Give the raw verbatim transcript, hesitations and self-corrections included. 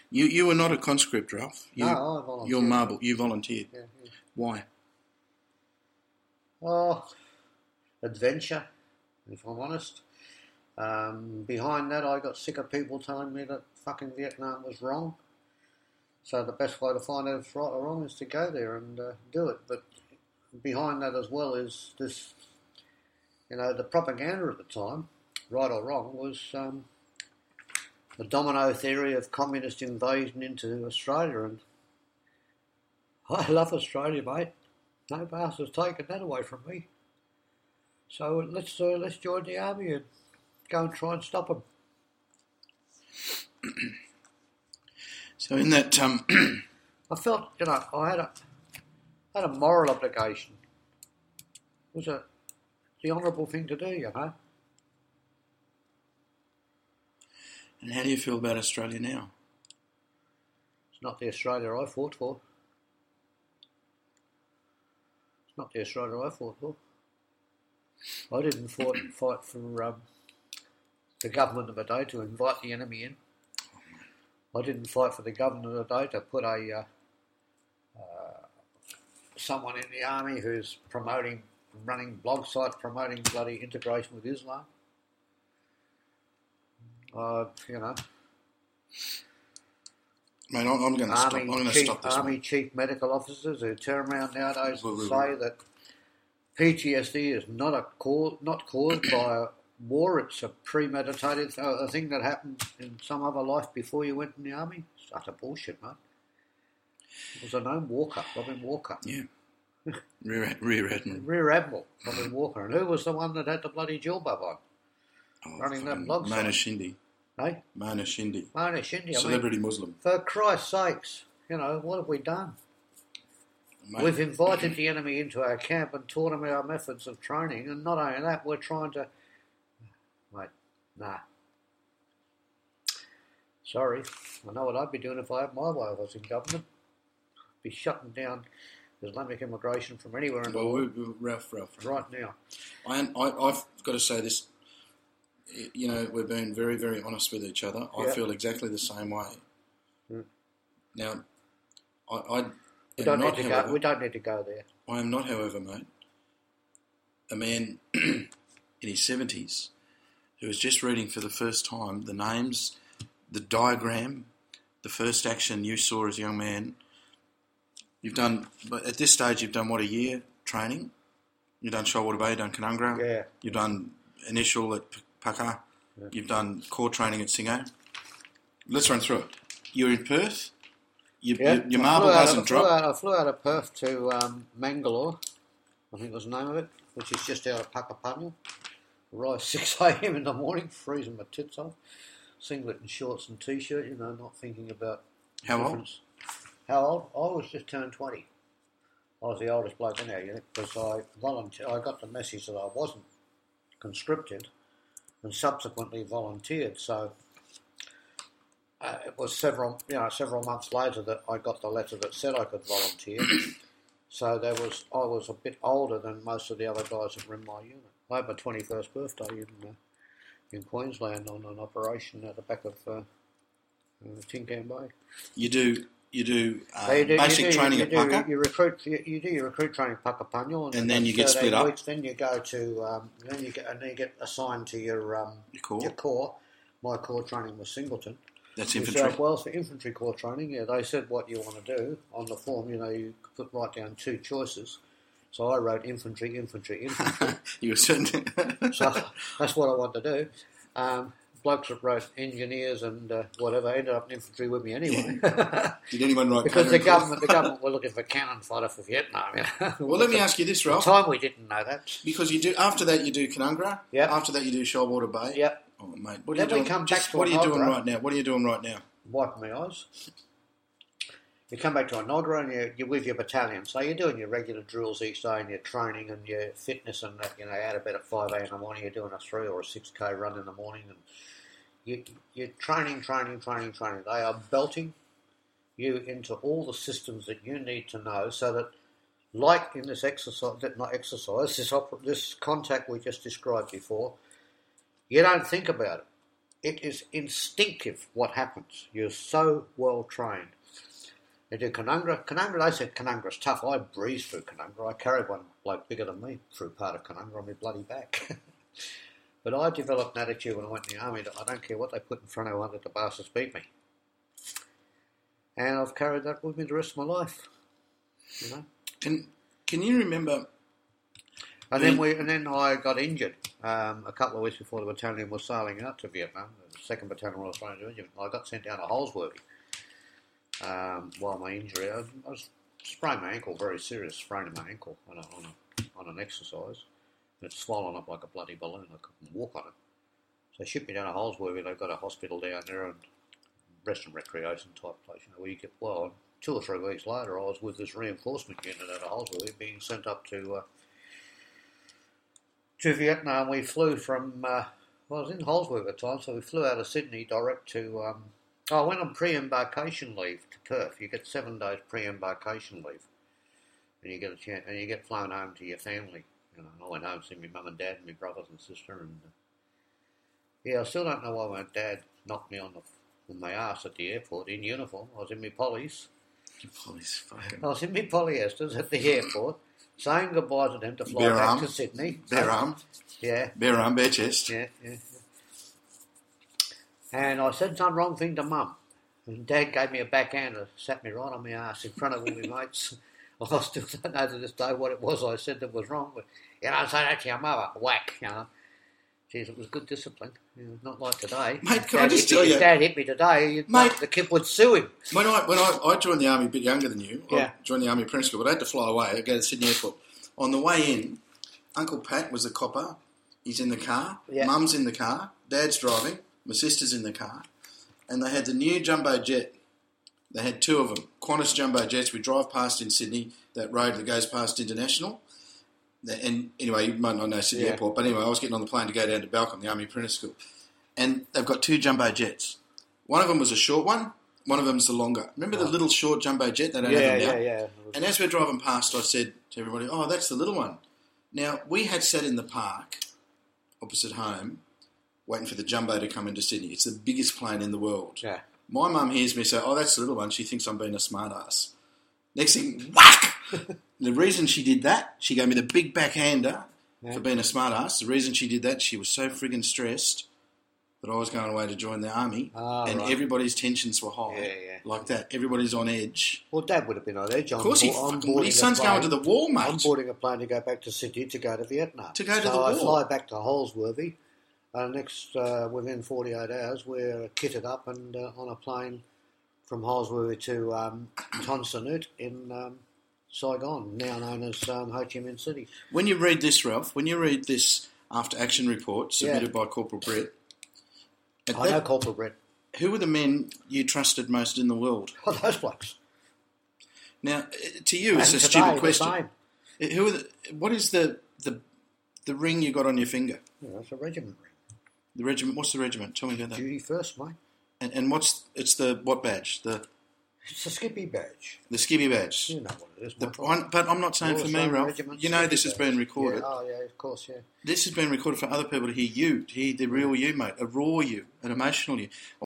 You you were not a conscript, Ralph. You, no, I volunteered. You're marble. You volunteered. Yeah, yeah. Why? Oh, adventure, if I'm honest. Um, behind that, I got sick of people telling me that fucking Vietnam was wrong. So the best way to find out if it's right or wrong is to go there and uh, do it. But behind that as well is this, you know, the propaganda at the time, right or wrong, was um, the domino theory of communist invasion into Australia. And I love Australia, mate. No bastard's taken that away from me. So let's uh, let's join the army and go and try and stop them. So in that, um, I felt, you know, I had a had a moral obligation. It was a the honourable thing to do, you know. and how do you feel about Australia now? It's not the Australia I fought for. It's not the Australia I fought for. I didn't fought, fight for um, the government of the day to invite the enemy in. I didn't fight for the government of the day to put a uh, uh, someone in the army who's promoting, running blog sites promoting bloody integration with Islam. Uh, you know, Mate, I'm going to stop. I'm army going to chief, stop this. army mate. chief medical officers who turn around nowadays Wait, and wait, say wait. that P T S D is not a cause, not caused by a war. It's a premeditated th- a thing that happened in some other life before you went in the army. It's utter bullshit, mate. It was a name Walker, Robin Walker, Yeah. Rear, Rear Admiral. Rear Admiral Robin Walker, and who was the one that had the bloody jilbab on? Oh, running that fucking blog Mona site. Shindi. Eh? Mona Shindi. Mona Shindi. I mean, Celebrity Muslim. for Christ's sakes, you know, what have we done? Mate, We've invited the enemy into our camp and taught them our methods of training, and not only that, we're trying to... Mate, nah. Sorry, I know what I'd be doing if I had my way if I was in government. I'd be shutting down Islamic immigration from anywhere in the well, world we, we, Ralph, Ralph. right now. I, I, I've got to say this. You know, we're being very, very honest with each other. I Yeah. feel exactly the same way. Mm. Now, I, I We am don't, not, need to however, go, we don't need to go there. I am not, however, mate, a man in his seventies who was just reading for the first time the names, the diagram, the first action you saw as a young man. You've done, but at this stage, you've done what, a year training? You've done Shoalwater Bay, you've done Canungra, Yeah. you've done initial at P- Pucka, Yeah. you've done core training at Singo. Let's run through it. You're in Perth. You, Yeah. you, your I marble flew out- doesn't I flew drop. Out, I flew out of Perth to um, Mangalore, I think was the name of it, which is just out of Puckapunyal. Arrived six a.m. in the morning, freezing my tits off. Singlet and shorts and T-shirt, you know, not thinking about How old? difference. How old? I was just turned twenty. I was the oldest bloke in there, you know, because I volunteered. I got the message that I wasn't conscripted, and subsequently volunteered. So uh, it was several, you know, several months later that I got the letter that said I could volunteer. So there was, I was a bit older than most of the other guys that were in my unit. I had my twenty-first birthday in uh, in Queensland on an operation at the back of uh, uh, Tincan Bay. You do you do, uh, So you do- you basic do- training you at do, Pucka, You recruit. You, you do your recruit training at Puckapunyal, And then you get thirteen split up. Weeks, then you go to. Um, then you get and then you get assigned to your um, your core. your corps. My corps training was Singleton. That's New infantry. South Wales for infantry corps training. Yeah, they said what you want to do on the form. You know, you put right down two choices. So I wrote infantry, infantry, infantry. You were certain. So that's what I want to do. Um, blokes that wrote engineers and uh, whatever ended up in infantry with me anyway. Did anyone write? Because the cannon government, the government were looking for cannon fodder for Vietnam. Yeah. Well, let me ask you this, At the Ralph. time we didn't know that. Because you do after that you do Canungra. Yep. After that you do Shoalwater Bay. Yep. Oh mate, what are Then you we doing? come back Just, to what are you doing Enoggera. right now? What are you doing right now? Wiping my eyes. You come back to Enoggera and you're, you're with your battalion. So you're doing your regular drills each day and your training and your fitness and that, you know, out of bed at five a.m. in the morning, you're doing a three or a six k run in the morning and you, you're training, training, training, training. They are belting you into all the systems that you need to know so that, like in this exercise, not exercise, this, oper- this contact we just described before, you don't think about it. it is instinctive what happens. You're so well trained. They do Canungra. Canungra, they said Canungra's tough. I breezed through Canungra. I carried one bloke bigger than me through part of Canungra on my bloody back. But I developed an attitude when I went in the army that I don't care what they put in front of me, I wanted the bastards beat me. And I've carried that with me the rest of my life. You know. Can Can you remember? And then we, and then I got injured um, a couple of weeks before the battalion was sailing out to Vietnam. The second Battalion Royal Australian Division. I got sent down to Holsworthy um, while my injury. I, I was sprained my ankle, very serious sprain in my ankle on a, on, a, on an exercise. It's swollen up like a bloody balloon. I couldn't walk on it. So they shipped me down to Holsworthy. They've got a hospital down there and rest and recreation type place. You know, where you get well. Two or three weeks later, I was with this reinforcement unit at Holsworthy, being sent up to. Uh, To Vietnam, we flew from, uh, well, I was in Holsworth at the time, so we flew out of Sydney direct to, um, oh, I went on pre-embarkation leave to Perth. You get seven days pre-embarkation leave, and you get a chance, and you get flown home to your family. You know, and I went home to see my mum and dad and my brothers and sister, and uh, yeah, I still don't know why my dad knocked me on the on my ass at the airport in uniform. I was in my polys. Polys, fucking. I was in my polyesters at the airport. Saying goodbye to them to fly bare back arm. to Sydney. Bare so, arm. Yeah. Bare arm, bare chest. Yeah, yeah, yeah. And I said some wrong thing to Mum. And Dad gave me a backhand and sat me right on my ass in front of all my mates. I still don't know to this day what it was I said that was wrong. But, you know, say that to your mother. Whack, you know. Jeez, it was good discipline. You know, not like today. Mate, if can Dad I just hit tell me, you... If Dad hit me today, Mate, the kid would sue him. When I when I, I joined the army a bit younger than you, Yeah. I joined the army apprentice school, but I had to fly away. I go to Sydney Airport. On the way in, Uncle Pat was the copper. He's in the car. Yeah. Mum's in the car. Dad's driving. My sister's in the car. And they had the new jumbo jet. They had two of them. Qantas jumbo jets. We drive past in Sydney, that road that goes past International. And anyway, you might not know Sydney Yeah. Airport, but anyway, I was getting on the plane to go down to Balcombe, the Army Apprentice School. And they've got two jumbo jets. One of them was a short one. One of them's the longer. Remember the little short jumbo jet? They don't Yeah, have them now. yeah, yeah. And as we're driving past, I said to everybody, oh, that's the little one. Now, we had sat in the park opposite home waiting for the jumbo to come into Sydney. It's the biggest plane in the world. Yeah. My mum hears me say, oh, that's the little one. She thinks I'm being a smart ass. Next thing, whack! The reason she did that, she gave me the big backhander Yeah. for being a smart ass. The reason she did that, she was so friggin' stressed that I was going away to join the army, Ah, and right. everybody's tensions were high. Yeah, yeah. Like that. Everybody's on edge. Well, Dad would have been on edge. Of course he I'm fucking would. boarding His a son's plane. going to the war, mate. I'm boarding a plane to go back to Sydney to go to Vietnam. To go to so the I war. fly back to Holsworthy. Uh, next, uh, within forty-eight hours, we're kitted up and uh, on a plane from Holsworthy to um, Ton Sa Nut in um, Saigon, now known as um, Ho Chi Minh City. When you read this, Ralph, when you read this after action report submitted Yeah. by Corporal Brett, at I know that- Corporal Brett. who were the men you trusted most in the world? Oh, those blokes. Now, uh, to you, it's And a today, stupid the question. same. Uh, Who are the, what is the, the the ring you got on your finger? Yeah, that's a regiment ring. The regiment. What's the regiment? Tell me about that. Duty first, mate. And, and what's it's the what badge? The It's a Skippy badge. the skivvy badge. You know what it is, The, Michael. one, but I'm not saying Royal for me, Australian Ralph. Regiment You know Skippy this has badge. been recorded. Yeah, oh, yeah, of course, yeah. This has been recorded for other people to hear you, to hear the real you, mate, a raw you, an emotional you.